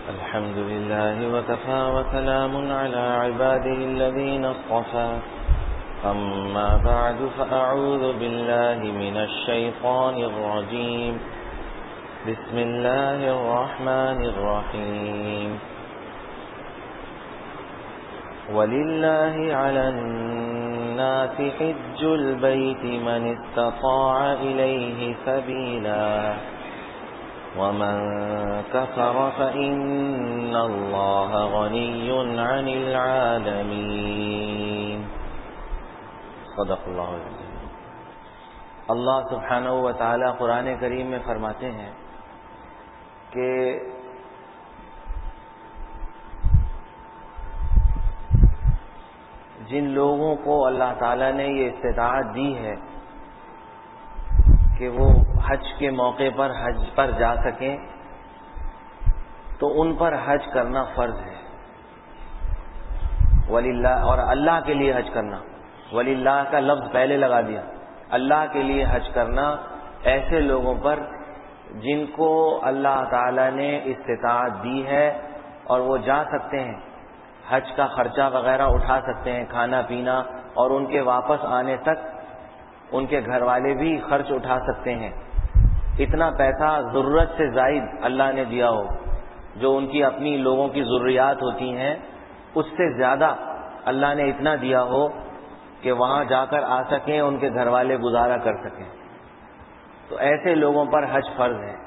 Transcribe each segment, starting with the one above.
الحمد لله وكفى وسلام على عباده الذين اصطفى أما بعد فأعوذ بالله من الشيطان الرجيم بسم الله الرحمن الرحيم ولله على الناس حج البيت من استطاع إليه سبيلا ومن كفر فإن الله غني عن العالمين صدق اللہ العظیم۔ اللہ سبحانہ و تعالی قرآن کریم میں فرماتے ہیں کہ جن لوگوں کو اللہ تعالیٰ نے یہ استطاعت دی ہے کہ وہ حج کے موقع پر حج پر جا سکیں تو ان پر حج کرنا فرض ہے، وللہ، اور اللہ کے لیے حج کرنا، وللہ کا لفظ پہلے لگا دیا، اللہ کے لیے حج کرنا ایسے لوگوں پر جن کو اللہ تعالیٰ نے استطاعت دی ہے اور وہ جا سکتے ہیں، حج کا خرچہ وغیرہ اٹھا سکتے ہیں، کھانا پینا، اور ان کے واپس آنے تک ان کے گھر والے بھی خرچ اٹھا سکتے ہیں۔ اتنا پیسہ ضرورت سے زائد اللہ نے دیا ہو، جو ان کی اپنی لوگوں کی ضروریات ہوتی ہیں اس سے زیادہ اللہ نے اتنا دیا ہو کہ وہاں جا کر آ سکیں، ان کے گھر والے گزارا کر سکیں، تو ایسے لوگوں پر حج فرض ہے۔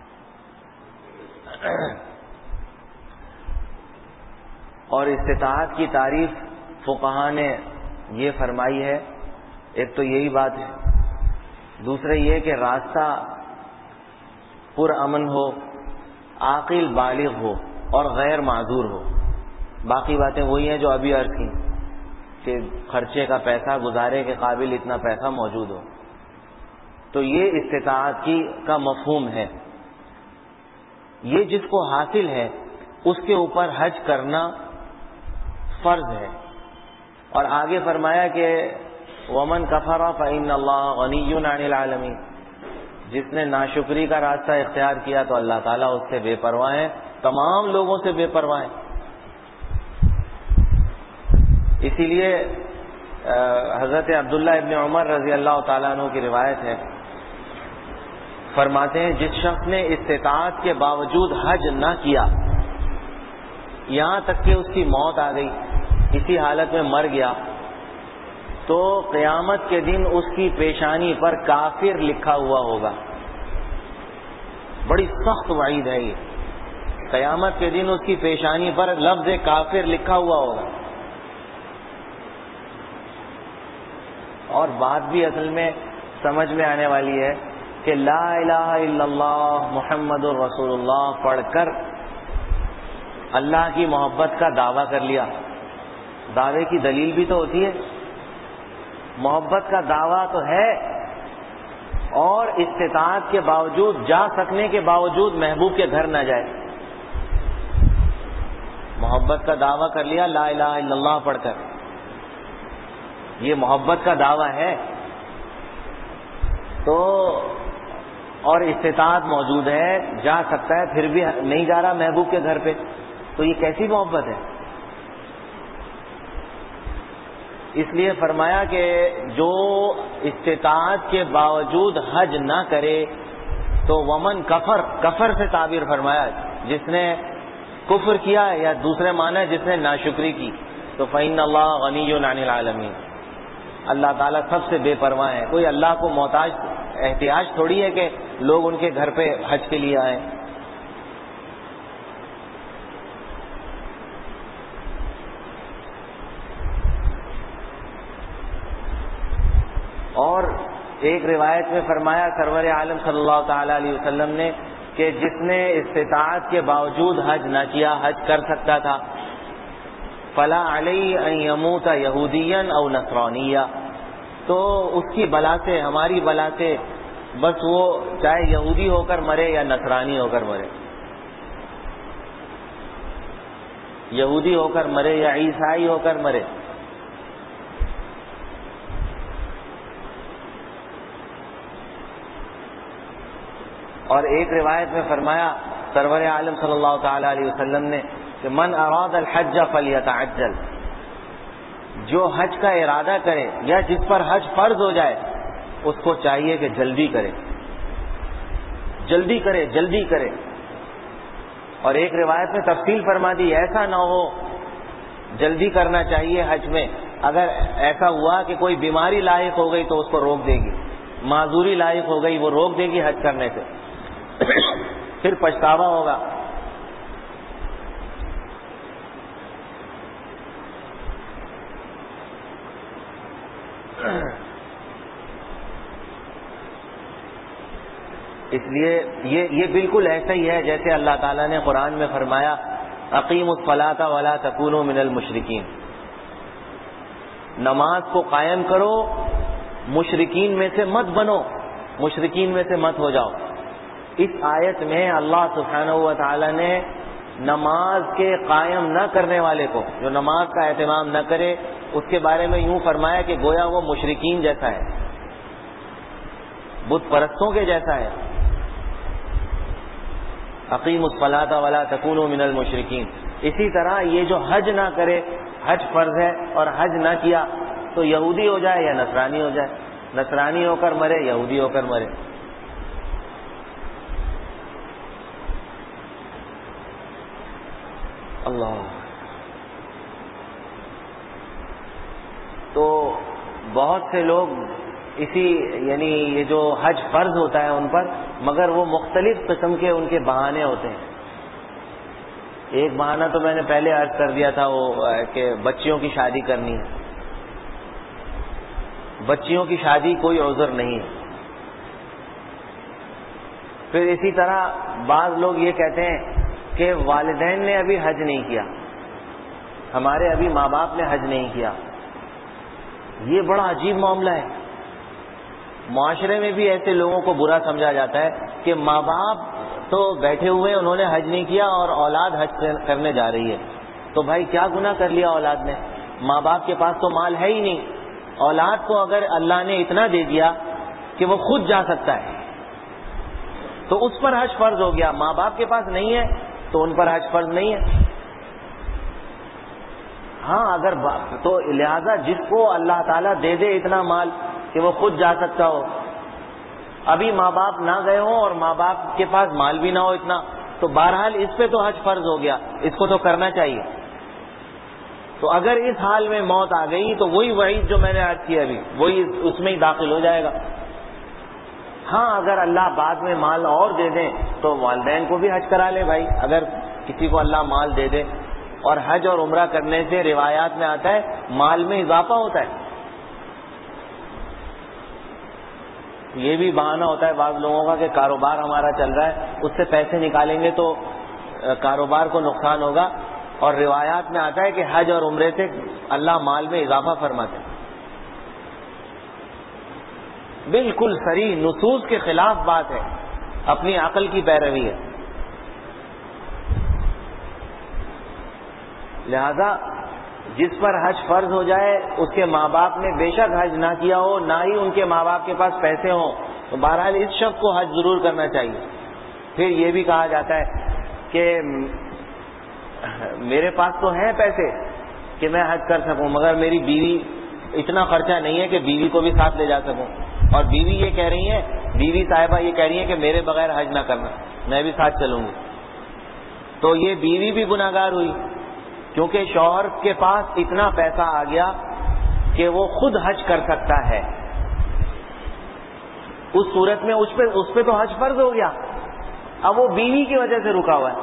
اور استطاعت کی تعریف فقہاء نے یہ فرمائی ہے، ایک تو یہی بات ہے، دوسرا یہ کہ راستہ پرامن ہو، عاقل بالغ ہو اور غیر معذور ہو۔ باقی باتیں وہی ہیں جو ابھی عرض کی کہ خرچے کا پیسہ، گزارے کے قابل اتنا پیسہ موجود ہو، تو یہ استطاعت کا مفہوم ہے۔ یہ جس کو حاصل ہے اس کے اوپر حج کرنا فرض ہے۔ اور آگے فرمایا کہ ومن کفر فإن اللہ غنی عن العالمین، جس نے ناشکری کا راستہ اختیار کیا تو اللہ تعالیٰ اس سے بے پرواہ ہے، تمام لوگوں سے بے پرواہ ہے۔ اسی لیے حضرت عبداللہ ابن عمر رضی اللہ تعالیٰ عنہ کی روایت ہے، فرماتے ہیں جس شخص نے استطاعت کے باوجود حج نہ کیا، یہاں تک کہ اس کی موت آ گئی، اسی حالت میں مر گیا، تو قیامت کے دن اس کی پیشانی پر کافر لکھا ہوا ہوگا۔ بڑی سخت وعید ہے یہ، قیامت کے دن اس کی پیشانی پر لفظ کافر لکھا ہوا ہوگا۔ اور بات بھی اصل میں سمجھ میں آنے والی ہے کہ لا الہ الا اللہ محمد الرسول اللہ پڑھ کر اللہ کی محبت کا دعویٰ کر لیا، دعوے کی دلیل بھی تو ہوتی ہے، محبت کا دعویٰ تو ہے، اور استطاعت کے باوجود، جا سکنے کے باوجود محبوب کے گھر نہ جائے، محبت کا دعویٰ کر لیا لا الہ الا اللہ پڑھ کر، یہ محبت کا دعویٰ ہے، تو اور استطاعت موجود ہے، جا سکتا ہے، پھر بھی نہیں جا رہا محبوب کے گھر پہ، تو یہ کیسی محبت ہے؟ اس لیے فرمایا کہ جو استطاعت کے باوجود حج نہ کرے تو ومن کفر، کفر سے تعبیر فرمایا جس نے کفر کیا، یا دوسرے معنی جس نے ناشکری کی، تو فإن اللہ غنی عن العالمین، اللہ تعالیٰ سب سے بے پرواہ ہے، کوئی اللہ کو محتاج احتیاج تھوڑی ہے کہ لوگ ان کے گھر پہ حج کے لیے آئیں۔ اور ایک روایت میں فرمایا سرور عالم صلی اللہ تعالی علیہ وسلم نے کہ جس نے استطاعت کے باوجود حج نہ کیا، حج کر سکتا تھا، فلا علیہ ان یموت یہودیا او نصرانیا، تو اس کی بلا سے، ہماری بلا سے، بس وہ چاہے یہودی ہو کر مرے یا نصرانی ہو کر مرے، یہودی ہو کر مرے یا عیسائی ہو کر مرے۔ اور ایک روایت میں فرمایا سرور عالم صلی اللہ تعالی علیہ وسلم نے کہ من اراد الحج فلیتعجل، جو حج کا ارادہ کرے یا جس پر حج فرض ہو جائے اس کو چاہیے کہ جلدی کرے، جلدی کرے، جلدی کرے۔ اور ایک روایت میں تفصیل فرما دی، ایسا نہ ہو، جلدی کرنا چاہیے حج میں، اگر ایسا ہوا کہ کوئی بیماری لاحق ہو گئی تو اس کو روک دے گی، معذوری لاحق ہو گئی وہ روک دے گی حج کرنے سے، پھر پچھتاوا ہوگا۔ اس لیے یہ بالکل ایسا ہی ہے جیسے اللہ تعالیٰ نے قرآن میں فرمایا اقیموا الصلاۃ ولا تکونوا من المشرکین، نماز کو قائم کرو، مشرکین میں سے مت بنو، مشرکین میں سے مت ہو جاؤ۔ اس آیت میں اللہ سبحانہ و تعالیٰ نے نماز کے قائم نہ کرنے والے کو، جو نماز کا اہتمام نہ کرے، اس کے بارے میں یوں فرمایا کہ گویا وہ مشرکین جیسا ہے، بت پرستوں کے جیسا ہے۔ اقیموا الصلاۃ ولا تکونوا من المشرکین۔ اسی طرح یہ جو حج نہ کرے، حج فرض ہے اور حج نہ کیا تو یہودی ہو جائے یا نصرانی ہو جائے، نصرانی ہو کر مرے، یہودی ہو کر مرے۔ اللہ، تو بہت سے لوگ اسی یعنی یہ جو حج فرض ہوتا ہے ان پر، مگر وہ مختلف قسم کے ان کے بہانے ہوتے ہیں۔ ایک بہانہ تو میں نے پہلے عرض کر دیا تھا، وہ کہ بچیوں کی شادی کرنی ہے۔ بچیوں کی شادی کوئی عذر نہیں ہے۔ پھر اسی طرح بعض لوگ یہ کہتے ہیں کہ والدین نے ابھی حج نہیں کیا، ہمارے ابھی ماں باپ نے حج نہیں کیا۔ یہ بڑا عجیب معاملہ ہے۔ معاشرے میں بھی ایسے لوگوں کو برا سمجھا جاتا ہے کہ ماں باپ تو بیٹھے ہوئے، انہوں نے حج نہیں کیا اور اولاد حج کرنے جا رہی ہے، تو بھائی کیا گناہ کر لیا اولاد نے؟ ماں باپ کے پاس تو مال ہے ہی نہیں، اولاد کو اگر اللہ نے اتنا دے دیا کہ وہ خود جا سکتا ہے تو اس پر حج فرض ہو گیا، ماں باپ کے پاس نہیں ہے تو ان پر حج فرض نہیں ہے۔ ہاں اگر تو لہذا جس کو اللہ تعالیٰ دے دے اتنا مال کہ وہ خود جا سکتا ہو، ابھی ماں باپ نہ گئے ہوں اور ماں باپ کے پاس مال بھی نہ ہو اتنا، تو بہرحال اس پہ تو حج فرض ہو گیا، اس کو تو کرنا چاہیے۔ تو اگر اس حال میں موت آ گئی تو وہی وعید جو میں نے عرض کی ابھی، وہی اس میں ہی داخل ہو جائے گا۔ ہاں اگر اللہ بعد میں مال اور دے دیں تو والدین کو بھی حج کرا لے بھائی، اگر کسی کو اللہ مال دے دے۔ اور حج اور عمرہ کرنے سے روایات میں آتا ہے مال میں اضافہ ہوتا ہے۔ یہ بھی بہانہ ہوتا ہے بعض لوگوں کا کہ کاروبار ہمارا چل رہا ہے، اس سے پیسے نکالیں گے تو کاروبار کو نقصان ہوگا، اور روایات میں آتا ہے کہ حج اور عمرے سے اللہ مال میں اضافہ فرماتے ہیں۔ بالکل صریح نصوص کے خلاف بات ہے، اپنی عقل کی پیروی ہے۔ لہذا جس پر حج فرض ہو جائے اس کے ماں باپ نے بے شک حج نہ کیا ہو، نہ ہی ان کے ماں باپ کے پاس پیسے ہوں، تو بہرحال اس شخص کو حج ضرور کرنا چاہیے۔ پھر یہ بھی کہا جاتا ہے کہ میرے پاس تو ہیں پیسے کہ میں حج کر سکوں، مگر میری بیوی اتنا خرچہ نہیں ہے کہ بیوی کو بھی ساتھ لے جا سکوں، اور بیوی یہ کہہ رہی ہے، بیوی صاحبہ یہ کہہ رہی ہے کہ میرے بغیر حج نہ کرنا، میں بھی ساتھ چلوں گی، تو یہ بیوی بھی گناہگار ہوئی، کیونکہ شوہر کے پاس اتنا پیسہ آ گیا کہ وہ خود حج کر سکتا ہے، اس صورت میں اس پہ تو حج فرض ہو گیا، اب وہ بیوی کی وجہ سے رکا ہوا ہے۔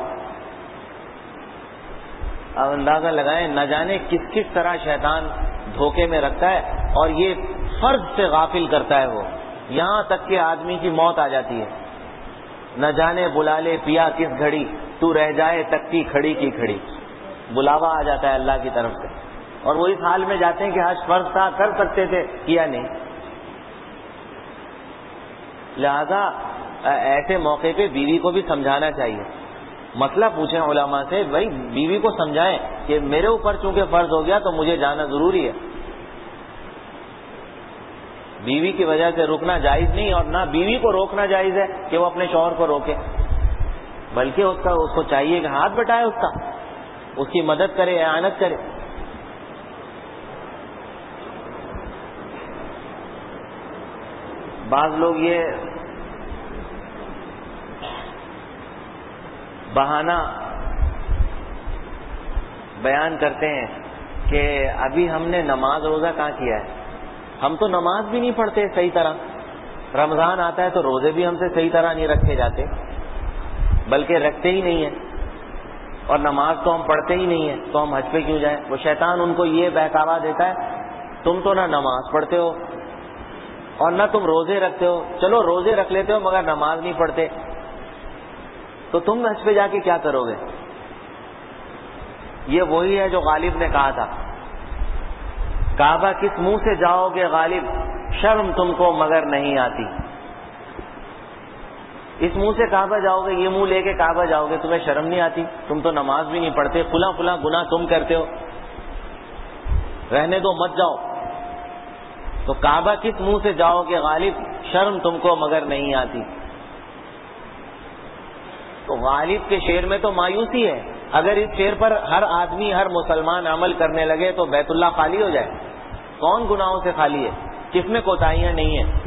اب اندازہ لگائیں نہ جانے کس کس طرح شیطان دھوکے میں رکھتا ہے، اور یہ فرض سے غافل کرتا ہے وہ، یہاں تک کہ آدمی کی موت آ جاتی ہے۔ نہ جانے بلا لے پیا کس گھڑی، تو رہ جائے تکتی کھڑی کی کھڑی، بلاوا آ جاتا ہے اللہ کی طرف سے، اور وہ اس حال میں جاتے ہیں کہ حج فرض تھا، کر سکتے تھے، کیا نہیں۔ لہذا ایسے موقع پہ بیوی کو بھی سمجھانا چاہیے، مسئلہ پوچھیں علماء سے، بھائی بیوی کو سمجھائیں کہ میرے اوپر چونکہ فرض ہو گیا تو مجھے جانا ضروری ہے۔ بیوی کی وجہ سے رکنا جائز نہیں، اور نہ بیوی کو روکنا جائز ہے کہ وہ اپنے شوہر کو روکے، بلکہ اس کو چاہیے کہ ہاتھ بٹائے اس کی مدد کرے، اعانت کرے. بعض لوگ یہ بہانہ بیان کرتے ہیں کہ ابھی ہم نے نماز روزہ کہاں کیا ہے، ہم تو نماز بھی نہیں پڑھتے صحیح طرح، رمضان آتا ہے تو روزے بھی ہم سے صحیح طرح نہیں رکھے جاتے، بلکہ رکھتے ہی نہیں ہیں، اور نماز تو ہم پڑھتے ہی نہیں ہیں، تو ہم حج پہ کیوں جائیں. وہ شیطان ان کو یہ بہکاوا دیتا ہے، تم تو نہ نماز پڑھتے ہو اور نہ تم روزے رکھتے ہو، چلو روزے رکھ لیتے ہو مگر نماز نہیں پڑھتے، تو تم حج پہ جا کے کیا کرو گے. یہ وہی ہے جو غالب نے کہا تھا، کعبہ کس منہ سے جاؤ گے غالب، شرم تم کو مگر نہیں آتی. اس منہ سے کعبہ جاؤ گے، یہ منہ لے کے کعبہ جاؤ گے، تمہیں شرم نہیں آتی، تم تو نماز بھی نہیں پڑھتے، فلاں فلاں گناہ تم کرتے ہو، رہنے دو مت جاؤ. تو کعبہ کس منہ سے جاؤ گے غالب، شرم تم کو مگر نہیں آتی. تو غالب کے شعر میں تو مایوسی ہے، اگر اس شعر پر ہر آدمی ہر مسلمان عمل کرنے لگے تو بیت اللہ خالی ہو جائے. کون گناہوں سے خالی ہے، کس میں کوتاہیاں نہیں ہیں.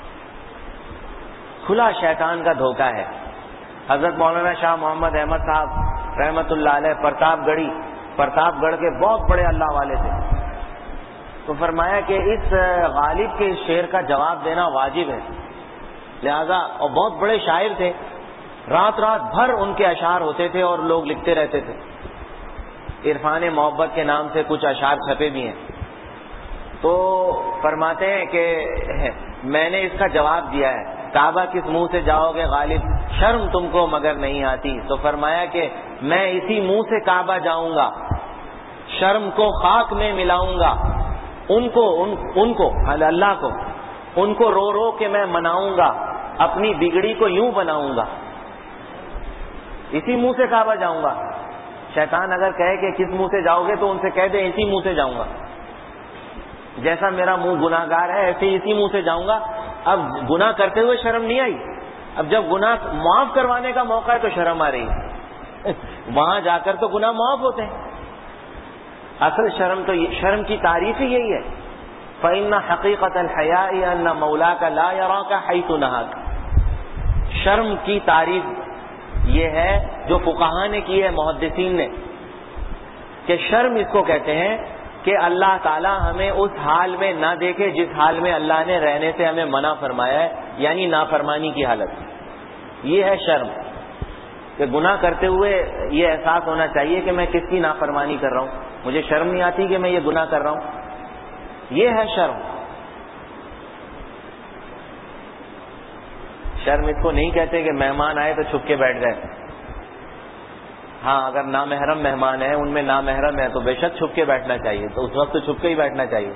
کھلا شیطان کا دھوکہ ہے. حضرت مولانا شاہ محمد احمد صاحب رحمت اللہ علیہ پرتاپ گڑھ کے بہت بڑے اللہ والے تھے. تو فرمایا کہ اس غالب کے شعر کا جواب دینا واجب ہے، لہذا، اور بہت بڑے شاعر تھے، رات بھر ان کے اشعار ہوتے تھے اور لوگ لکھتے رہتے تھے. عرفان محبت کے نام سے کچھ اشعار چھپے بھی ہیں. تو فرماتے ہیں کہ میں نے اس کا جواب دیا ہے، کعبہ کس منہ سے جاؤ گے غالب، شرم تم کو مگر نہیں آتی. تو فرمایا کہ میں اسی منہ سے کعبہ جاؤں گا، شرم کو خاک میں ملاؤں گا، ان کو اللہ کو ان کو رو رو کے میں مناؤں گا، اپنی بگڑی کو یوں بناؤں گا. اسی منہ سے کعبہ جاؤں گا. شیطان اگر کہے کہ کس منہ سے جاؤ گے تو ان سے کہہ دیں اسی منہ سے جاؤں گا، جیسا میرا منہ گناہ گار ہے ایسے اسی منہ سے جاؤں گا. اب گناہ کرتے ہوئے شرم نہیں آئی، اب جب گناہ معاف کروانے کا موقع ہے تو شرم آ رہی ہے. وہاں جا کر تو گناہ معاف ہوتے ہیں. اصل شرم کی تعریف ہی یہی ہے، فَإِنَّ حَقِيقَةَ الْحَيَاءِ أَنَّ مَوْلَاكَ لَا يَرَاكَ حَيْثُ نَهَاكَ. شرم کی تعریف یہ ہے جو فقہاء نے کی ہے، محدثین نے، کہ شرم اس کو کہتے ہیں کہ اللہ تعالیٰ ہمیں اس حال میں نہ دیکھے جس حال میں اللہ نے رہنے سے ہمیں منع فرمایا ہے، یعنی نافرمانی کی حالت. یہ ہے شرم، کہ گناہ کرتے ہوئے یہ احساس ہونا چاہیے کہ میں کس کی نافرمانی کر رہا ہوں، مجھے شرم نہیں آتی کہ میں یہ گناہ کر رہا ہوں. یہ ہے شرم. شرم اس کو نہیں کہتے کہ مہمان آئے تو چھپ کے بیٹھ گئے. ہاں اگر نامحرم مہمان ہیں، ان میں نامحرم ہے تو بے شک چھپ کے بیٹھنا چاہیے، تو اس وقت تو چھپ کے ہی بیٹھنا چاہیے.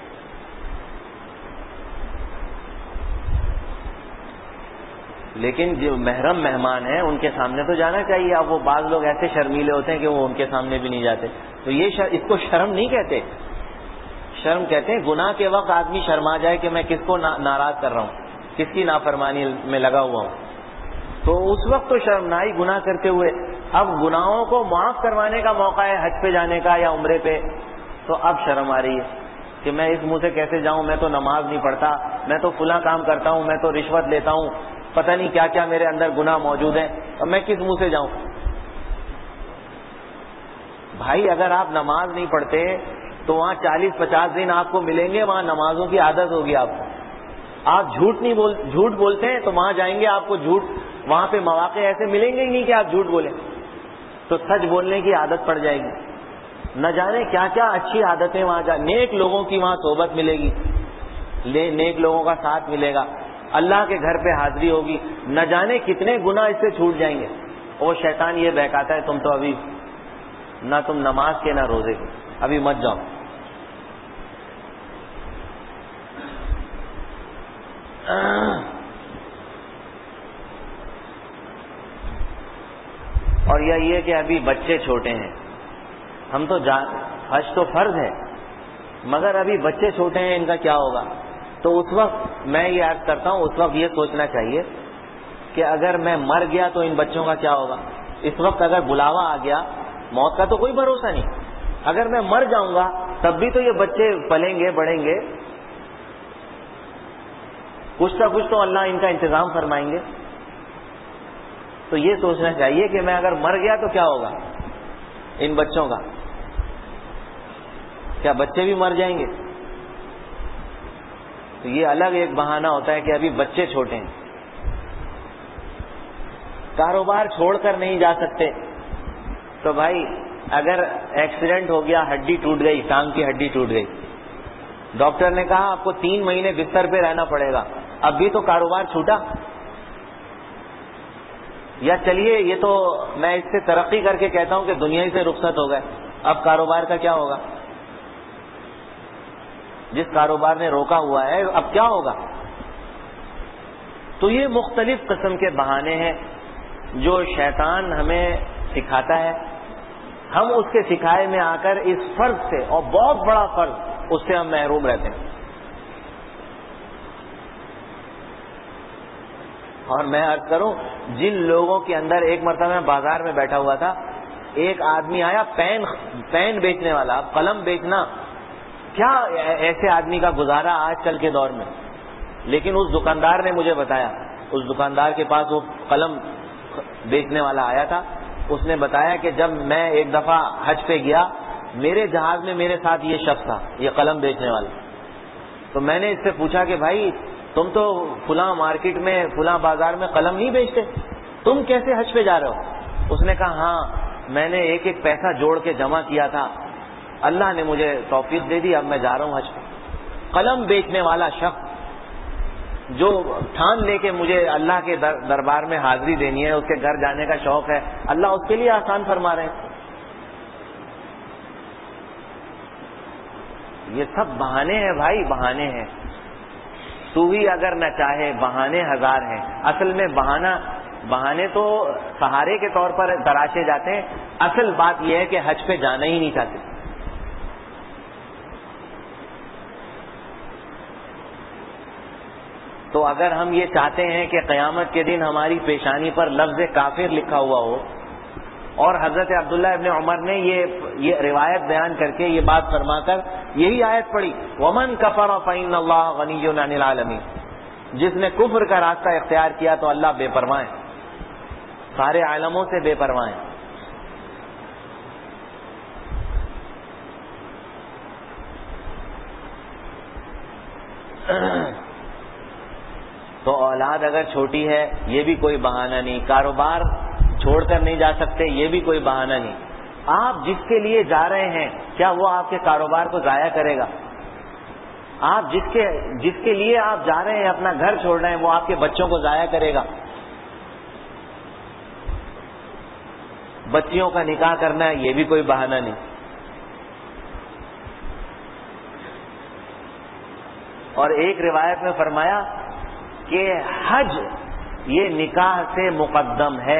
لیکن جو محرم مہمان ہیں ان کے سامنے تو جانا چاہیے. اب وہ بعض لوگ ایسے شرمیلے ہوتے ہیں کہ وہ ان کے سامنے بھی نہیں جاتے، تو یہ اس کو شرم نہیں کہتے. شرم کہتے ہیں گناہ کے وقت آدمی شرما جائے کہ میں کس کو ناراض کر رہا ہوں، کس کی نافرمانی میں لگا ہوا ہوں، تو اس وقت تو شرم نہ آئی گناہ کرتے ہوئے. اب گناہوں کو معاف کروانے کا موقع ہے حج پہ جانے کا یا عمرے پہ، تو اب شرم آ رہی ہے کہ میں اس منہ سے کیسے جاؤں، میں تو نماز نہیں پڑھتا، میں تو فلاں کام کرتا ہوں، میں تو رشوت لیتا ہوں، پتہ نہیں کیا کیا میرے اندر گناہ موجود ہیں، اب میں کس منہ سے جاؤں. بھائی اگر آپ نماز نہیں پڑھتے تو وہاں 40-50 دن آپ کو ملیں گے، وہاں نمازوں کی عادت ہوگی آپ کو. آپ جھوٹ بولتے ہیں تو وہاں جائیں گے، آپ کو وہاں پہ مواقع ایسے ملیں گے ہی نہیں کہ آپ جھوٹ بولیں، تو سچ بولنے کی عادت پڑ جائے گی. نہ جانے کیا کیا اچھی عادتیں وہاں نیک لوگوں کی وہاں صحبت ملے گی، نیک لوگوں کا ساتھ ملے گا، اللہ کے گھر پہ حاضری ہوگی، نہ جانے کتنے گناہ اس سے چھوٹ جائیں گے. اور شیطان یہ بہکاتا ہے تم تو ابھی نہ تم نماز کے نہ روزے کے، ابھی مت جاؤ. اور یہ کہ ابھی بچے چھوٹے ہیں، ہم تو حج تو فرض ہے مگر ابھی بچے چھوٹے ہیں، ان کا کیا ہوگا. تو اس وقت میں یہ عرض کرتا ہوں، اس وقت یہ سوچنا چاہیے کہ اگر میں مر گیا تو ان بچوں کا کیا ہوگا. اس وقت اگر بلاوا آ گیا، موت کا تو کوئی بھروسہ نہیں، اگر میں مر جاؤں گا تب بھی تو یہ بچے پلیں گے بڑھیں گے، کچھ نہ کچھ تو اللہ ان کا انتظام فرمائیں گے. تو یہ سوچنا چاہیے کہ میں اگر مر گیا تو کیا ہوگا ان بچوں کا، کیا بچے بھی مر جائیں گے؟ تو یہ الگ ایک بہانہ ہوتا ہے کہ ابھی بچے چھوٹے ہیں، کاروبار چھوڑ کر نہیں جا سکتے. تو بھائی اگر ایکسیڈنٹ ہو گیا، ہڈی ٹوٹ گئی، ٹانگ کی ہڈی ٹوٹ گئی، ڈاکٹر نے کہا آپ کو 3 مہینے بستر پہ رہنا پڑے گا، اب بھی تو کاروبار چھوٹا. یا چلیے یہ تو میں اس سے ترقی کر کے کہتا ہوں کہ دنیا ہی سے رخصت ہو گئے، اب کاروبار کا کیا ہوگا؟ جس کاروبار نے روکا ہوا ہے اب کیا ہوگا؟ تو یہ مختلف قسم کے بہانے ہیں جو شیطان ہمیں سکھاتا ہے. ہم اس کے سکھائے میں آ کر اس فرض سے، اور بہت بڑا فرض، اس سے ہم محروم رہتے ہیں. اور میں عرض کروں، جن لوگوں کے اندر، ایک مرتبہ میں بازار میں بیٹھا ہوا تھا، ایک آدمی آیا پین بیچنے والا. اب قلم بیچنا کیا ایسے آدمی کا گزارا آج کل کے دور میں. لیکن اس دکاندار نے مجھے بتایا، اس دکاندار کے پاس وہ قلم بیچنے والا آیا تھا، اس نے بتایا کہ جب میں ایک دفعہ حج پہ گیا، میرے جہاز میں میرے ساتھ یہ شخص تھا، یہ قلم بیچنے والا. تو میں نے اس سے پوچھا کہ بھائی تم تو فلاں مارکیٹ میں، فلاں بازار میں قلم نہیں بیچتے، تم کیسے حج پہ جا رہے ہو؟ اس نے کہا ہاں میں نے ایک ایک پیسہ جوڑ کے جمع کیا تھا، اللہ نے مجھے توفیق دے دی، اب میں جا رہا ہوں حج پہ. قلم بیچنے والا شخص جو ٹھان لے کے مجھے اللہ کے دربار میں حاضری دینی ہے، اس کے گھر جانے کا شوق ہے، اللہ اس کے لیے آسان فرما رہے ہیں. یہ سب بہانے ہیں بھائی، بہانے ہیں. تو ہی اگر نہ چاہے، بہانے ہزار ہیں. اصل میں بہانے تو سہارے کے طور پر تراشے جاتے ہیں، اصل بات یہ ہے کہ حج پہ جانا ہی نہیں چاہتے. تو اگر ہم یہ چاہتے ہیں کہ قیامت کے دن ہماری پیشانی پر لفظ کافر لکھا ہوا ہو، اور حضرت عبداللہ ابن عمر نے یہ روایت بیان کر کے، یہ بات فرما کر یہی آیت پڑھی، وَمَن كَفَرَ فَإِنَّ اللَّهَ غَنِيٌّ عَنِ الْعَالَمِينَ. جس نے کفر کا راستہ اختیار کیا تو اللہ بے پرواہ ہے، سارے عالموں سے بے پرواہ ہیں. تو اولاد اگر چھوٹی ہے یہ بھی کوئی بہانہ نہیں، کاروبار چھوڑ کر نہیں جا سکتے یہ بھی کوئی بہانہ نہیں. آپ جس کے لیے جا رہے ہیں کیا وہ آپ کے کاروبار کو ضائع کرے گا؟ آپ جس کے لیے آپ جا رہے ہیں، اپنا گھر چھوڑ رہے ہیں، وہ آپ کے بچوں کو ضائع کرے گا؟ بچیوں کا نکاح کرنا ہے یہ بھی کوئی بہانہ نہیں. اور ایک روایت میں فرمایا کہ حج یہ نکاح سے مقدم ہے.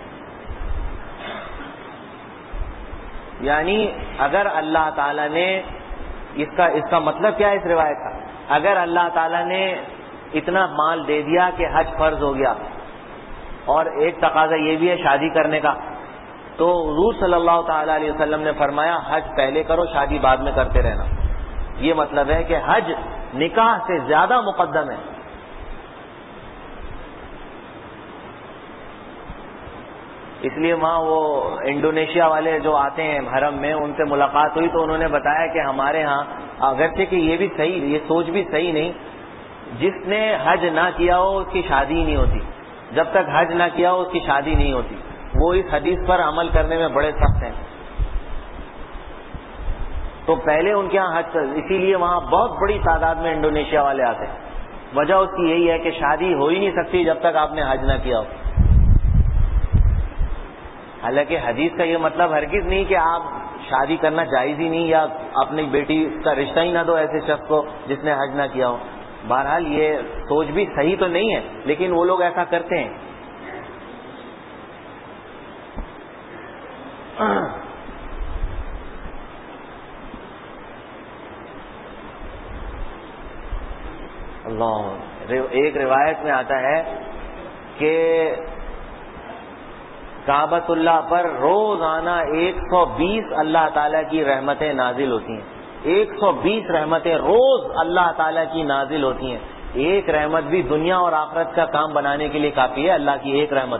یعنی اگر اللہ تعالیٰ نے اس کا مطلب کیا ہے اس روایت کا؟ اگر اللہ تعالیٰ نے اتنا مال دے دیا کہ حج فرض ہو گیا، اور ایک تقاضا یہ بھی ہے شادی کرنے کا، تو حضور صلی اللہ تعالی علیہ وسلم نے فرمایا حج پہلے کرو، شادی بعد میں کرتے رہنا. یہ مطلب ہے کہ حج نکاح سے زیادہ مقدم ہے. اس لیے وہاں وہ انڈونیشیا والے جو آتے ہیں حرم میں، ان سے ملاقات ہوئی تو انہوں نے بتایا کہ ہمارے ہاں اگرچہ کہ یہ بھی صحیح، یہ سوچ بھی صحیح نہیں، جس نے حج نہ کیا ہو اس کی شادی ہی نہیں ہوتی. جب تک حج نہ کیا ہو اس کی شادی نہیں ہوتی. وہ اس حدیث پر عمل کرنے میں بڑے سخت ہیں. تو پہلے ان کے یہاں حج، اسی لیے وہاں بہت بڑی تعداد میں انڈونیشیا والے آتے ہیں. وجہ اس کی یہی ہے کہ شادی ہو ہی نہیں سکتی جب تک آپ نے حج نہ کیا ہو. حالانکہ حدیث کا یہ مطلب ہرگز نہیں کہ آپ شادی کرنا جائز ہی نہیں، یا اپنی بیٹی کا رشتہ ہی نہ دو ایسے شخص کو جس نے حج نہ کیا ہو. بہرحال یہ سوچ بھی صحیح تو نہیں ہے، لیکن وہ لوگ ایسا کرتے ہیں. اللہ، ایک روایت میں آتا ہے کہ کعبۃ اللہ پر روزانہ 120 اللہ تعالیٰ کی رحمتیں نازل ہوتی ہیں. 120 رحمتیں روز اللہ تعالیٰ کی نازل ہوتی ہیں. ایک رحمت بھی دنیا اور آخرت کا کام بنانے کے لیے کافی ہے. اللہ کی ایک رحمت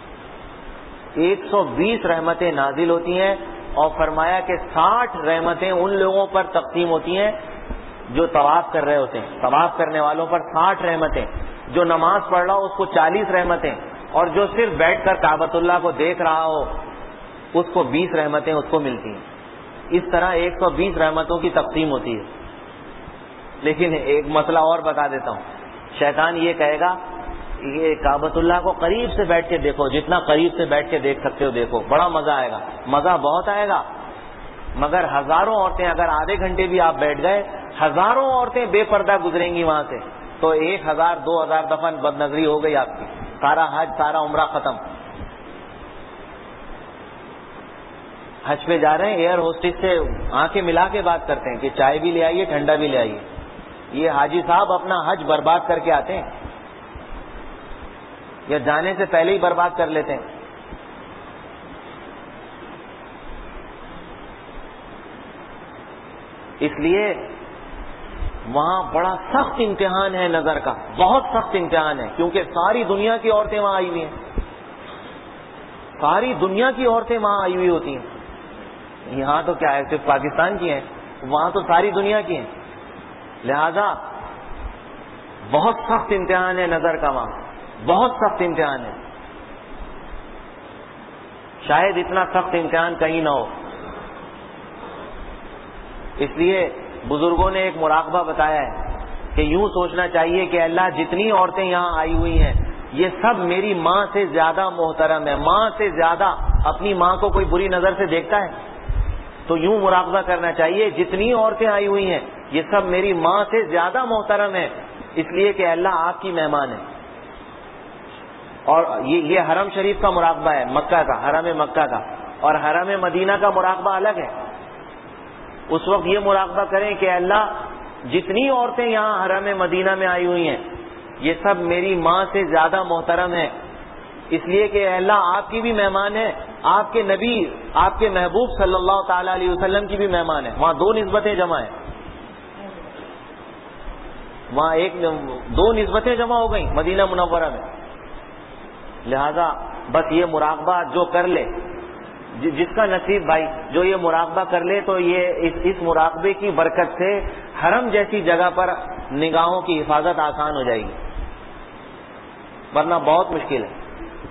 120 رحمتیں نازل ہوتی ہیں. اور فرمایا کہ 60 رحمتیں ان لوگوں پر تقسیم ہوتی ہیں جو طواف کر رہے ہوتے ہیں. طواف کرنے والوں پر 60 رحمتیں, جو نماز پڑھ رہا ہو اس کو 40 رحمتیں, اور جو صرف بیٹھ کر کعبۃ اللہ کو دیکھ رہا ہو اس کو 20 رحمتیں اس کو ملتی ہیں. اس طرح 120 رحمتوں کی تقسیم ہوتی ہے. لیکن ایک مسئلہ اور بتا دیتا ہوں. شیطان یہ کہے گا یہ کعبۃ اللہ کو قریب سے بیٹھ کے دیکھو, جتنا قریب سے بیٹھ کے دیکھ سکتے ہو دیکھو, بڑا مزہ آئے گا. مزہ بہت آئے گا, مگر ہزاروں عورتیں, اگر آدھے گھنٹے بھی آپ بیٹھ گئے, ہزاروں عورتیں بے پردہ گزریں گی وہاں سے, تو 1000 2000 دفعہ بد نظری ہو گئی آپ کی. سارا حج سارا عمرہ ختم. حج پہ جا رہے ہیں, ایئر ہوسٹس سے آنکھیں ملا کے بات کرتے ہیں کہ چائے بھی لے آئیے, ٹھنڈا بھی لے آئیے. یہ حاجی صاحب اپنا حج برباد کر کے آتے ہیں یا جانے سے پہلے ہی برباد کر لیتے ہیں. اس لیے وہاں بڑا سخت امتحان ہے نظر کا, بہت سخت امتحان ہے, کیونکہ ساری دنیا کی عورتیں وہاں آئی ہوئی ہیں. ساری دنیا کی عورتیں وہاں آئی ہوئی ہوتی ہیں. یہاں تو کیا ہے, صرف پاکستان کی ہیں, وہاں تو ساری دنیا کی ہیں. لہذا بہت سخت امتحان ہے نظر کا وہاں, بہت سخت امتحان ہے. شاید اتنا سخت امتحان کہیں نہ ہو. اس لیے بزرگوں نے ایک مراقبہ بتایا ہے کہ یوں سوچنا چاہیے کہ اللہ جتنی عورتیں یہاں آئی ہوئی ہیں یہ سب میری ماں سے زیادہ محترم ہے. ماں سے زیادہ, اپنی ماں کو کوئی بری نظر سے دیکھتا ہے؟ تو یوں مراقبہ کرنا چاہیے جتنی عورتیں آئی ہوئی ہیں یہ سب میری ماں سے زیادہ محترم ہے, اس لیے کہ اللہ آپ کی مہمان ہے. اور یہ حرم شریف کا مراقبہ ہے, مکہ کا, حرم مکہ کا, اور حرم مدینہ کا مراقبہ الگ ہے. اس وقت یہ مراقبہ کریں کہ اللہ جتنی عورتیں یہاں حرم مدینہ میں آئی ہوئی ہیں یہ سب میری ماں سے زیادہ محترم ہے, اس لیے کہ اللہ آپ کی بھی مہمان ہے, آپ کے نبی, آپ کے محبوب صلی اللہ تعالی علیہ وسلم کی بھی مہمان ہے. وہاں دو نسبتیں جمع ہیں, وہاں دو نسبتیں جمع ہو گئیں مدینہ منورہ میں. لہذا بس یہ مراقبہ جو کر لے, جس کا نصیب بھائی, جو یہ مراقبہ کر لے تو یہ اس مراقبے کی برکت سے حرم جیسی جگہ پر نگاہوں کی حفاظت آسان ہو جائے گی, ورنہ بہت مشکل ہے.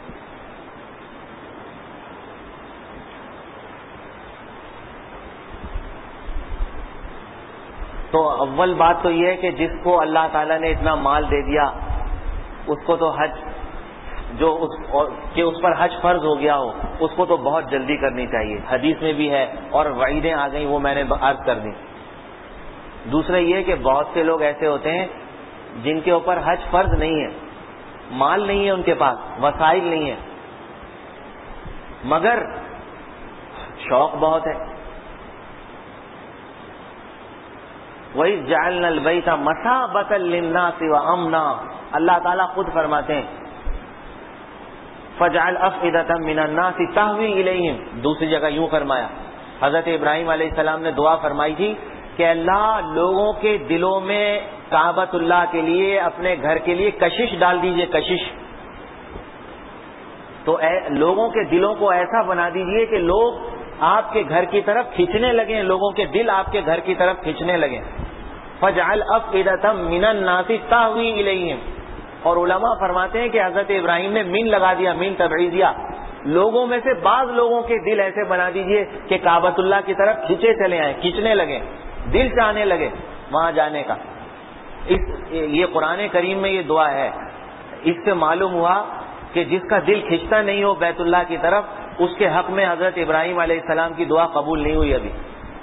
تو اول بات تو یہ ہے کہ جس کو اللہ تعالیٰ نے اتنا مال دے دیا اس کو تو حج کہ اس پر حج فرض ہو گیا ہو اس کو تو بہت جلدی کرنی چاہیے. حدیث میں بھی ہے اور وعیدیں آ گئیں, وہ میں نے عرض کر دی. دوسرا یہ کہ بہت سے لوگ ایسے ہوتے ہیں جن کے اوپر حج فرض نہیں ہے, مال نہیں ہے ان کے پاس, وسائل نہیں ہے, مگر شوق بہت ہے. وَإِذْ جَعَلْنَا الْبَيْتَ مَثَابَةً لِلنَّاسِ وَأَمْنًا, اللہ تعالیٰ خود فرماتے ہیں فَجْعَلْ أَفْئِدَةً مِّنَ النَّاسِ تَهْوِي إِلَيْهِمْ. دوسری جگہ یوں فرمایا, حضرت ابراہیم علیہ السلام نے دعا فرمائی تھی کہ اللہ لوگوں کے دلوں میں کعبۃ اللہ کے لیے, اپنے گھر کے لیے کشش ڈال دیجئے, کشش. تو لوگوں کے دلوں کو ایسا بنا دیجئے کہ لوگ آپ کے گھر کی طرف کھینچنے لگیں, لوگوں کے دل آپ کے گھر کی طرف کھینچنے لگیں. فَجْعَلْ أَفْئِدَةً مِّنَ النَّاسِ تَهْوِي إِلَيْهِمْ. اور علماء فرماتے ہیں کہ حضرت ابراہیم نے مین لگا دیا, مین تبعیضیہ, لوگوں میں سے بعض لوگوں کے دل ایسے بنا دیجئے کہ کعبۃ اللہ کی طرف کھینچے چلے آئیں, کھینچنے لگے, دل چاہنے لگے وہاں جانے کا. یہ قرآن کریم میں یہ دعا ہے. اس سے معلوم ہوا کہ جس کا دل کھینچتا نہیں ہو بیت اللہ کی طرف, اس کے حق میں حضرت ابراہیم علیہ السلام کی دعا قبول نہیں ہوئی ابھی.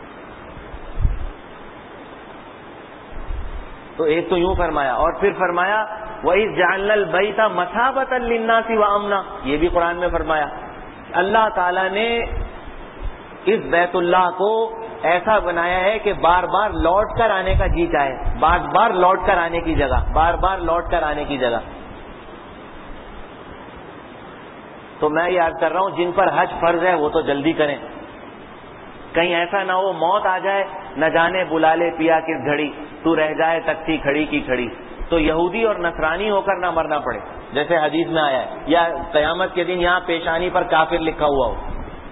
تو ایک تو یوں فرمایا, اور پھر فرمایا وَإِذْ جَعَلْنَا الْبَيْتَ مَثَابَةً لِلنَّاسِ وَأَمْنًا, یہ بھی قرآن میں فرمایا. اللہ تعالیٰ نے اس بیت اللہ کو ایسا بنایا ہے کہ بار بار لوٹ کر آنے کا جی چاہے, بار بار لوٹ کر آنے کی جگہ, بار بار لوٹ کر آنے کی جگہ. تو میں یہ عرض کر رہا ہوں جن پر حج فرض ہے وہ تو جلدی کریں، کہیں ایسا نہ ہو موت آ جائے نہ جانے بلا لے پیا کس گھڑی، تو رہ جائے تکتی کھڑی کی کھڑی، تو یہودی اور نصرانی ہو کر نہ مرنا پڑے جیسے حدیث میں آیا ہے، یا قیامت کے دن یہاں پیشانی پر کافر لکھا ہوا ہو،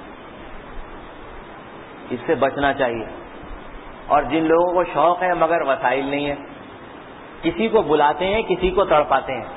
اس سے بچنا چاہیے۔ اور جن لوگوں کو شوق ہے مگر وسائل نہیں ہے، کسی کو بلاتے ہیں کسی کو تڑپاتے ہیں۔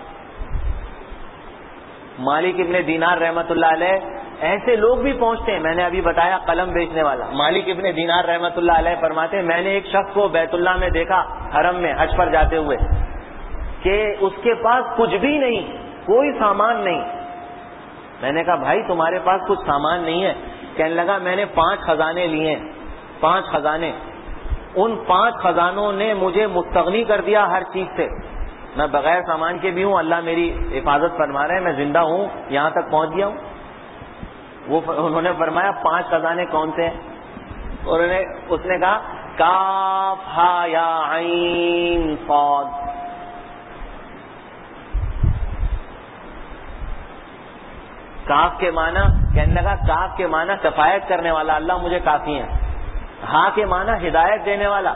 مالک ابن دینار رحمت اللہ علیہ، ایسے لوگ بھی پہنچتے ہیں، میں نے ابھی بتایا قلم بیچنے والا، مالک ابن دینار رحمت اللہ علیہ فرماتے ہیں میں نے ایک شخص کو بیت اللہ میں دیکھا حرم میں حج پر جاتے ہوئے کہ اس کے پاس کچھ بھی نہیں، کوئی سامان نہیں۔ میں نے کہا بھائی تمہارے پاس کچھ سامان نہیں ہے؟ کہنے لگا میں نے 5 خزانے لیے، 5 خزانے، ان 5 خزانوں نے مجھے مستغنی کر دیا ہر چیز سے، میں بغیر سامان کے بھی ہوں، اللہ میری حفاظت فرما رہے ہیں، میں زندہ ہوں، یہاں تک پہنچ گیا ہوں۔ انہوں نے فرمایا 5 خزانے کون سے ہیں؟ اور اس نے کہا کاف ہا یا عین صاد، کاف کے معنی، کہنے لگا کاف کے معنی کفایت کرنے والا، اللہ مجھے کافی ہے، ہاں کے معنی ہدایت دینے والا،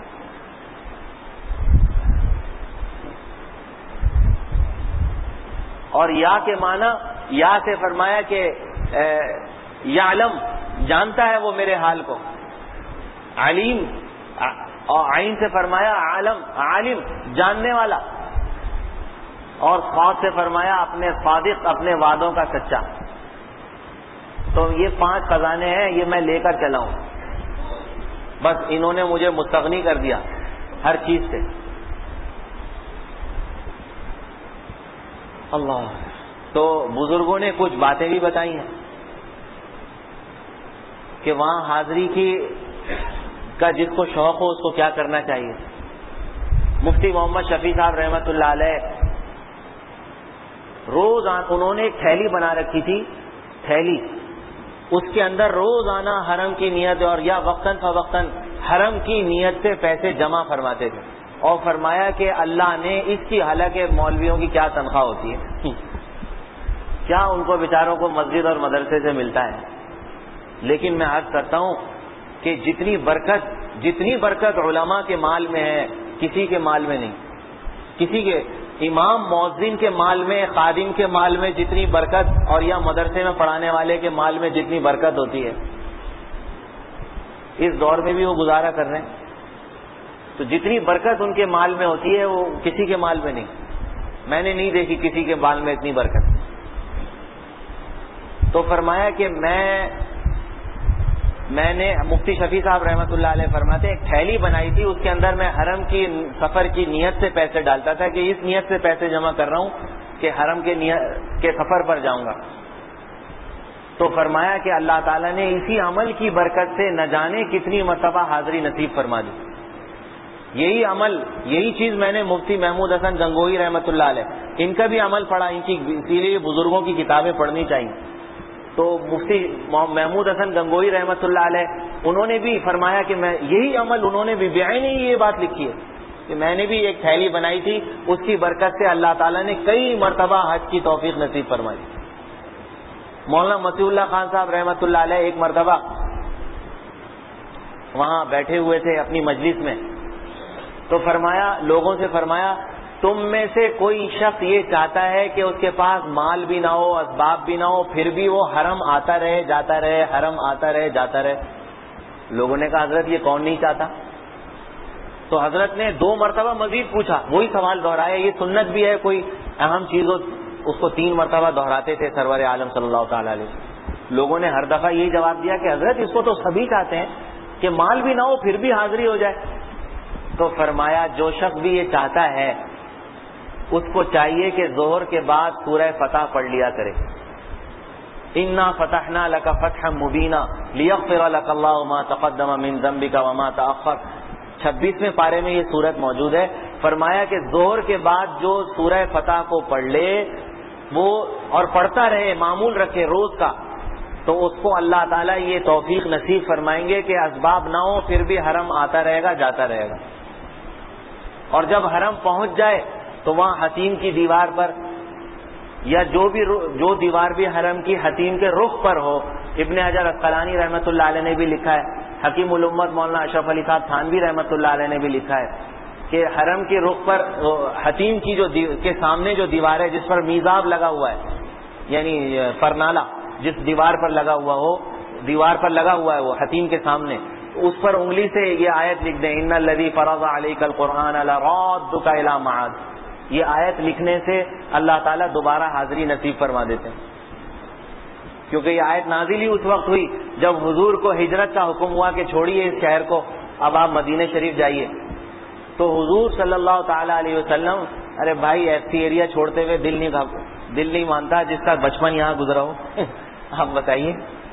اور یا کے معنی، یا سے فرمایا کہ یعلم، جانتا ہے وہ میرے حال کو، علیم، اور عین سے فرمایا عالم، عالم، جاننے والا، اور صاد سے فرمایا اپنے صادق، اپنے وعدوں کا سچا۔ تو یہ 5 خزانے ہیں، یہ میں لے کر چلا ہوں، بس انہوں نے مجھے مستغنی کر دیا ہر چیز سے۔ اللہ، تو بزرگوں نے کچھ باتیں بھی بتائی ہیں کہ وہاں حاضری کی کا جس کو شوق ہو اس کو کیا کرنا چاہیے۔ مفتی محمد شفیع صاحب رحمت اللہ علیہ انہوں نے ایک تھیلی بنا رکھی تھی، تھیلی، اس کے اندر روزانہ حرم کی نیت اور یا وقتاً فوقتاً حرم کی نیت سے پیسے جمع فرماتے تھے، اور فرمایا کہ اللہ نے اس کی، حالانکہ مولویوں کی کیا تنخواہ ہوتی ہے، کیا ان کو بیچاروں کو مسجد اور مدرسے سے ملتا ہے، لیکن میں عرض کرتا ہوں کہ جتنی برکت علماء کے مال میں ہے کسی کے مال میں نہیں، کسی کے امام مؤذن کے مال میں، خادم کے مال میں جتنی برکت، اور یا مدرسے میں پڑھانے والے کے مال میں جتنی برکت ہوتی ہے، اس دور میں بھی وہ گزارا کر رہے ہیں، تو جتنی برکت ان کے مال میں ہوتی ہے وہ کسی کے مال میں نہیں، میں نے نہیں دیکھی کسی کے مال میں اتنی برکت۔ تو فرمایا کہ میں نے، مفتی شفیع صاحب رحمت اللہ علیہ فرماتے ایک تھیلی بنائی تھی، اس کے اندر میں حرم کی سفر کی نیت سے پیسے ڈالتا تھا کہ اس نیت سے پیسے جمع کر رہا ہوں کہ حرم کے سفر پر جاؤں گا۔ تو فرمایا کہ اللہ تعالیٰ نے اسی عمل کی برکت سے نہ جانے کتنی مرتبہ حاضری نصیب فرما دی۔ یہی عمل، یہی چیز میں نے مفتی محمود حسن گنگوہی رحمت اللہ علیہ ان کا بھی عمل پڑھا، ان کی اسی لیے بزرگوں کی کتابیں پڑھنی چاہیے۔ تو مفتی محمود حسن گنگوہی رحمت اللہ علیہ انہوں نے بھی فرمایا کہ میں یہی عمل، انہوں نے بھی بعینی یہ بات لکھی ہے کہ میں نے بھی ایک تھیلی بنائی تھی، اس کی برکت سے اللہ تعالیٰ نے کئی مرتبہ حج کی توفیق نصیب فرمائی۔ مولانا مسیح اللہ خان صاحب رحمت اللہ علیہ ایک مرتبہ وہاں بیٹھے ہوئے تھے اپنی مجلس میں، تو فرمایا، لوگوں سے فرمایا تم میں سے کوئی شخص یہ چاہتا ہے کہ اس کے پاس مال بھی نہ ہو، اسباب بھی نہ ہو، پھر بھی وہ حرم آتا رہے جاتا رہے، حرم آتا رہے جاتا رہے؟ لوگوں نے کہا حضرت یہ کون نہیں چاہتا؟ تو حضرت نے 2 مرتبہ مزید پوچھا، وہی سوال دہرایا، یہ سنت بھی ہے، کوئی اہم چیز ہو اس کو 3 مرتبہ دہراتے تھے سرور عالم صلی اللہ تعالی علیہ وسلم۔ لوگوں نے ہر دفعہ یہی جواب دیا کہ حضرت اس کو تو سبھی چاہتے ہیں کہ مال بھی نہ ہو پھر بھی حاضری ہو جائے۔ تو فرمایا جو شخص بھی یہ چاہتا ہے اس کو چاہیے کہ ظہر کے بعد سورہ فتح پڑھ لیا کرے، انا فتحنا لک فتحا مبینا لیغفر لک اللہ ما تقدم من ذنبک وما تأخر، 26ویں پارے میں یہ سورت موجود ہے۔ فرمایا کہ ظہر کے بعد جو سورہ فتح کو پڑھ لے وہ اور پڑھتا رہے، معمول رکھے روز کا، تو اس کو اللہ تعالیٰ یہ توفیق نصیب فرمائیں گے کہ اسباب نہ ہو پھر بھی حرم آتا رہے گا جاتا رہے گا، اور جب حرم پہنچ جائے تو وہاں حتیم کی دیوار پر یا جو دیوار بھی حرم کی حتیم کے رخ پر ہو. ابن حجر عسقلانی رحمۃ اللہ علیہ نے بھی لکھا ہے, حکیم الامت مولانا اشرف علی صاحب تھانوی رحمۃ اللہ علیہ نے بھی لکھا ہے کہ حرم کے رخ پر حتیم کی کے سامنے جو دیوار ہے جس پر میزاب لگا ہوا ہے, یعنی پرنالا جس دیوار پر لگا ہوا ہے وہ حتیم کے سامنے, اس پر انگلی سے یہ آیت لکھ دیں, ان الذی فرض علیک القرآن لرادک الی معاد. یہ آیت لکھنے سے اللہ تعالیٰ دوبارہ حاضری نصیب فرما دیتے ہیں, کیونکہ یہ آیت نازل ہی اس وقت ہوئی جب حضور کو ہجرت کا حکم ہوا کہ چھوڑیے اس شہر کو, اب آپ مدینہ شریف جائیے. تو حضور صلی اللہ تعالی علیہ وسلم, ارے بھائی ایسی ایریا چھوڑتے ہوئے دل نہیں مانتا جس کا بچپن یہاں گزرا ہو. آپ بتائیے,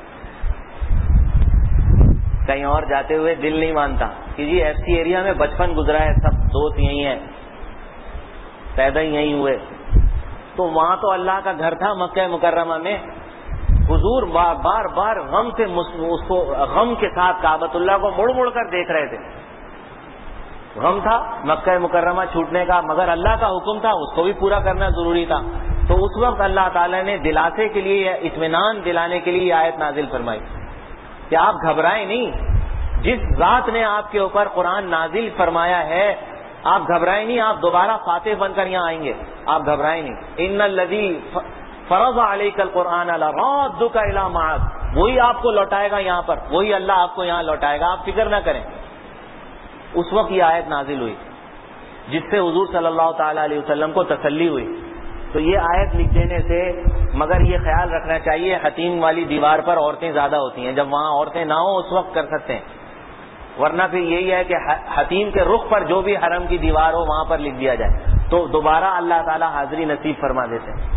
کہیں اور جاتے ہوئے دل نہیں مانتا کہ جی ایسی ایریا میں بچپن گزرا ہے, سب دوست یہی ہیں, پیدا ہی یہی ہوئے. تو وہاں تو اللہ کا گھر تھا مکہ مکرمہ میں. حضور بار بار غم سے اس کو غم کے ساتھ کعبۃ اللہ کو مڑ مڑ کر دیکھ رہے تھے. غم تھا مکہ مکرمہ چھوٹنے کا, مگر اللہ کا حکم تھا, اس کو بھی پورا کرنا ضروری تھا. تو اس وقت اللہ تعالیٰ نے دلاسے کے لیے, اطمینان دلانے کے لیے یہ آیت نازل فرمائی کہ آپ گھبرائیں نہیں. جس ذات نے آپ کے اوپر قرآن نازل فرمایا ہے آپ گھبرائیں نہیں, آپ دوبارہ فاتح بن کر یہاں آئیں گے, آپ گھبرائیں نہیں. ان الذی فرض علیک القرآن لرادک الی معاد, وہی آپ کو لوٹائے گا یہاں پر, وہی اللہ آپ کو یہاں لوٹائے گا, آپ فکر نہ کریں. اس وقت یہ آیت نازل ہوئی جس سے حضور صلی اللہ تعالی علیہ وسلم کو تسلی ہوئی. تو یہ آیت لکھ دینے سے, مگر یہ خیال رکھنا چاہیے حتیم والی دیوار پر عورتیں زیادہ ہوتی ہیں, جب وہاں عورتیں نہ ہوں اس وقت کر سکتے ہیں, ورنہ پھر یہی ہے کہ حتیم کے رخ پر جو بھی حرم کی دیوار ہو وہاں پر لکھ دیا جائے تو دوبارہ اللہ تعالیٰ حاضری نصیب فرما دیتے ہیں.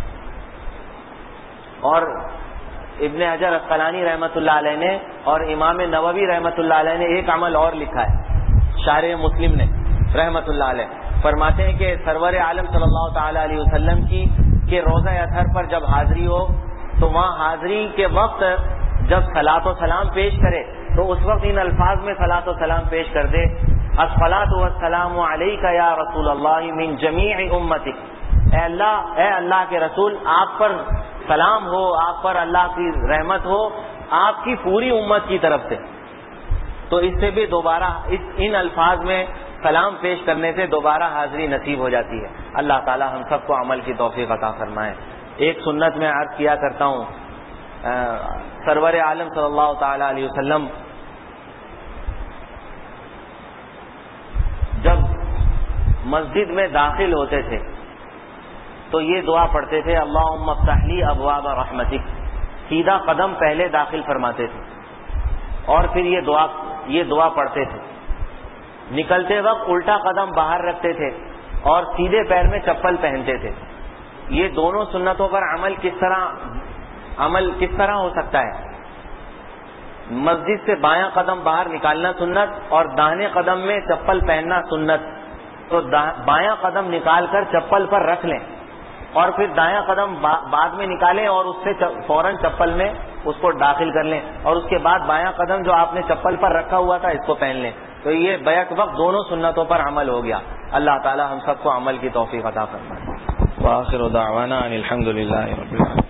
اور ابن حجر عسقلانی رحمۃ اللہ علیہ نے اور امام نووی رحمۃ اللہ علیہ نے ایک عمل اور لکھا ہے, شارح مسلم نے رحمۃ اللہ علیہ فرماتے ہیں کہ سرور عالم صلی اللہ تعالی علیہ وسلم کی روزہ اطہر پر جب حاضری ہو تو وہاں حاضری کے وقت جب صلاۃ و سلام پیش کرے تو اس وقت ان الفاظ میں صلاۃ و سلام پیش کر دے, الصلاۃ والسلام علیک یا رسول اللہ من جمیع امتک, اے اللہ کے رسول آپ پر سلام ہو, آپ پر اللہ کی رحمت ہو آپ کی پوری امت کی طرف سے. تو اس سے بھی دوبارہ ان الفاظ میں سلام پیش کرنے سے دوبارہ حاضری نصیب ہو جاتی ہے. اللہ تعالی ہم سب کو عمل کی توفیق عطا فرمائے. ایک سنت میں عرض کیا کرتا ہوں, سرور عالم صلی اللہ تعالی علیہ وسلم جب مسجد میں داخل ہوتے تھے تو یہ دعا پڑھتے تھے, اللہم افتح لی ابواب رحمتک. سیدھا قدم پہلے داخل فرماتے تھے اور پھر یہ دعا پڑھتے تھے. نکلتے وقت الٹا قدم باہر رکھتے تھے اور سیدھے پیر میں چپل پہنتے تھے. یہ دونوں سنتوں پر عمل کس طرح ہو سکتا ہے؟ مسجد سے بایاں قدم باہر نکالنا سنت اور داہنے قدم میں چپل پہننا سنت. تو بایاں قدم نکال کر چپل پر رکھ لیں اور پھر دایاں قدم بعد میں نکالیں اور اس سے فوراً چپل میں اس کو داخل کر لیں اور اس کے بعد بایاں قدم جو آپ نے چپل پر رکھا ہوا تھا اس کو پہن لیں. تو یہ بیک وقت دونوں سنتوں پر عمل ہو گیا. اللہ تعالی ہم سب کو عمل کی توفیق عطا فرمائے. وآخر دعوانا ان الحمد للہ رب العالمین.